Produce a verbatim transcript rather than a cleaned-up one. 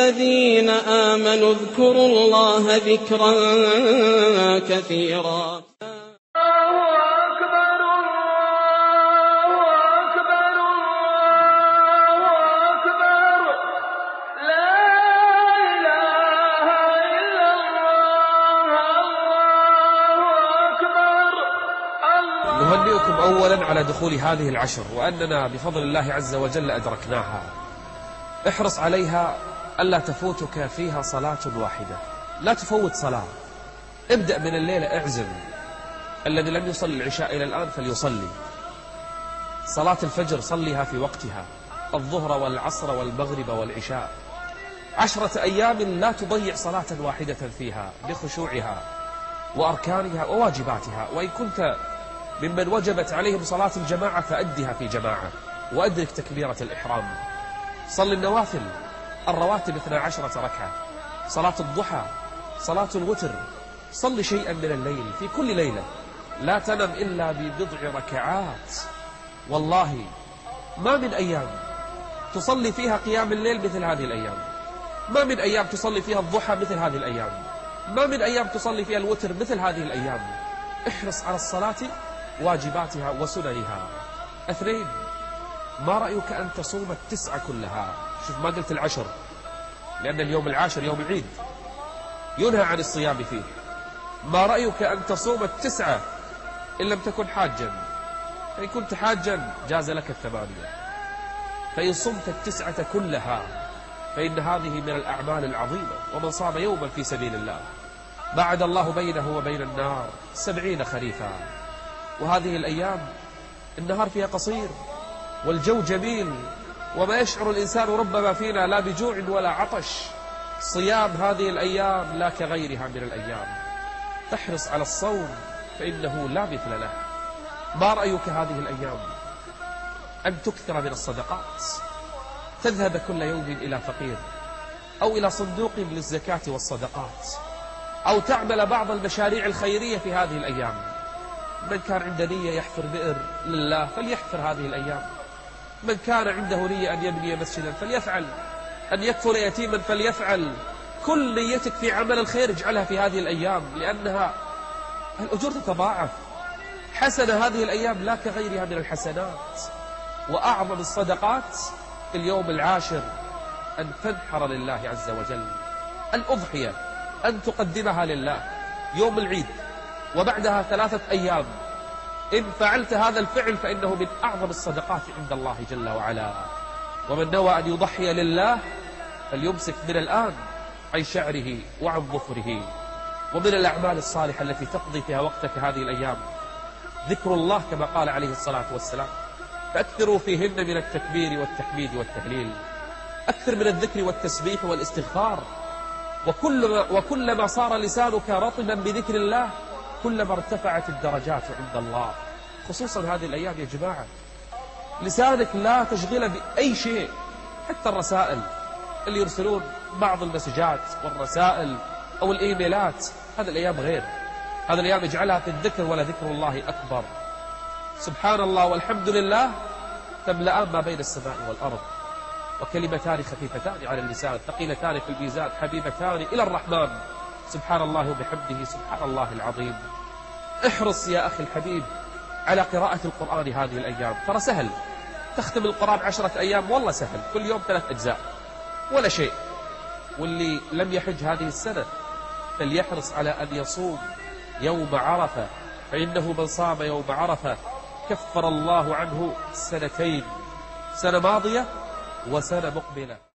الذين آمنوا اذكروا الله ذكرا كثيرا. نهنئكم أولا على دخول هذه العشر، وأننا بفضل الله عز وجل أدركناها. احرص عليها ألا تفوتك فيها صلاة واحدة، لا تفوت صلاة. ابدأ من الليلة، اعزم الذي لم يصلي العشاء إلى الآن فليصلي. صلاة الفجر صليها في وقتها، الظهر والعصر والمغرب والعشاء. عشرة أيام لا تضيع صلاة واحدة فيها بخشوعها وأركانها وواجباتها. وإن كنت ممن وجبت عليهم صلاة الجماعة فأدها في جماعة، وأدرك تكبيرة الإحرام. صل النوافل الرواتب اثنا عشرة ركعة، صلاة الضحى، صلاة الوتر. صل شيئا من الليل في كل ليلة، لا تنم إلا ببضع ركعات. والله ما من أيام تصلي فيها قيام الليل مثل هذه الأيام، ما من أيام تصلي فيها الضحى مثل هذه الأيام، ما من أيام تصلي فيها الوتر مثل هذه الأيام. احرص على الصلاة، واجباتها وسننها. اثنين، ما رأيك أن تصوم التسعة كلها؟ شوف، ما قلت العشر، لأن اليوم العاشر يوم العيد ينهى عن الصيام فيه. ما رأيك أن تصوم التسعة إن لم تكن حاجا؟ فإن كنت حاجا جاز لك الثمانية. فإن صمت التسعة كلها فإن هذه من الأعمال العظيمة. ومن صام يوما في سبيل الله بعد الله بينه وبين النار سبعين خريفا. وهذه الأيام النهار فيها قصير والجو جميل، وما يشعر الإنسان ربما فينا لا بجوع ولا عطش. صيام هذه الأيام لا كغيرها من الأيام. تحرص على الصوم فإنه لا مثل له. ما رأيك هذه الأيام أن تكثر من الصدقات؟ تذهب كل يوم إلى فقير، أو إلى صندوق للزكاة والصدقات، أو تعمل بعض المشاريع الخيرية في هذه الأيام. من كان عنده نية يحفر بئر لله فليحفر هذه الأيام. من كان عنده نية أن يبني مسجدا فليفعل، أن يكفل يتيما فليفعل. كل نيتك في عمل الخير اجعلها في هذه الأيام، لأنها الأجور تتضاعف. حسنة هذه الأيام لا كغيرها من الحسنات. وأعظم الصدقات في اليوم العاشر أن تنحر لله عز وجل الأضحية، أن تقدمها لله يوم العيد وبعدها ثلاثة أيام. إن فعلت هذا الفعل فإنه من أعظم الصدقات عند الله جل وعلا. ومن نوى أن يضحي لله فليمسك من الآن عن شعره وعن ظفره. ومن الأعمال الصالحة التي تقضي فيها وقتك هذه الأيام ذكر الله كما قال عليه الصلاة والسلام: فأكثروا فيهن من التكبير والتحميد والتهليل. أكثر من الذكر والتسبيح والاستغفار. وكلما, وكلما صار لسانك رطبا بذكر الله كلما ارتفعت الدرجات عند الله. خصوصا هذه الأيام يا جماعة، لسانك لا تشغله بأي شيء، حتى الرسائل اللي يرسلون بعض المسجات والرسائل أو الإيميلات. هذه الأيام غير، هذه الأيام اجعلها في الذكر، ولا ذكر الله أكبر. سبحان الله والحمد لله تملأان ما بين السماء والأرض. وكلمتان خفيفتان على اللسان ثقيلتان في الميزان حبيبتان إلى الرحمن. سبحان الله وبحمده سبحان الله العظيم. احرص يا أخي الحبيب على قراءة القرآن هذه الأيام، ترى سهل. تختم القرآن عشرة أيام والله سهل، كل يوم ثلاث أجزاء ولا شيء. واللي لم يحج هذه السنة فليحرص على أن يصوم يوم عرفة، فإنه من صام يوم عرفة كفر الله عنه سنتين، سنة ماضية وسنة مقبلة.